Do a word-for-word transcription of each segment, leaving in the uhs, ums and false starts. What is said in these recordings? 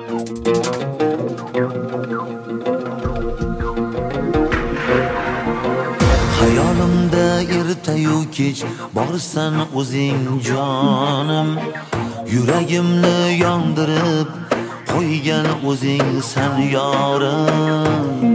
Hayolimda ertayu kech borsan o'zing jonim, yuragimni yondirib qo'ygan o'zing san yorim.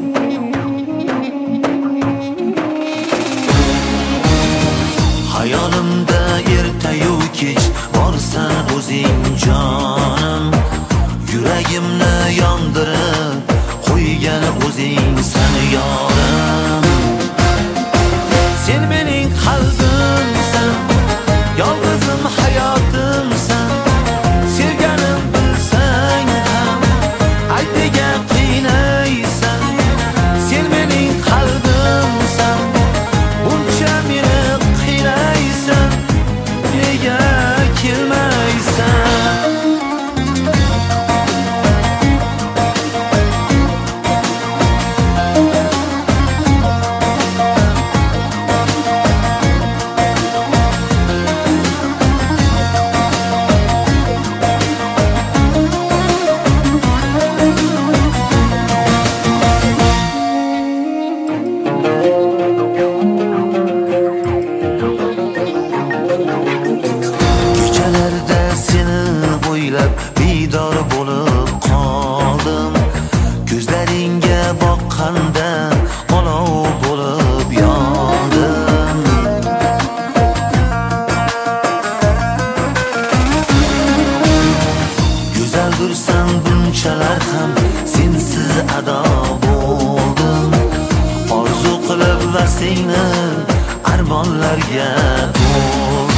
Hayolimda ertayu kech borsan o'zing jonim, yuragimni yondirib qo'ygan o'zing san yorim. Sen mening qalbimsan, yolg'izim hayotimsan. Sevganim bilsang ham aytiga qiynaysan. Sen mening qalbimsan, buncha meni qiynaysan, nega kelmaysan? Bidor bo'lib qoldim, ko'zlaringga boqqanda olov bo'lib yondim. Go'zaldursan bunchalar ham sensiz ado bo'ldim. Orzu qilib va seni armonlarga to'ldim.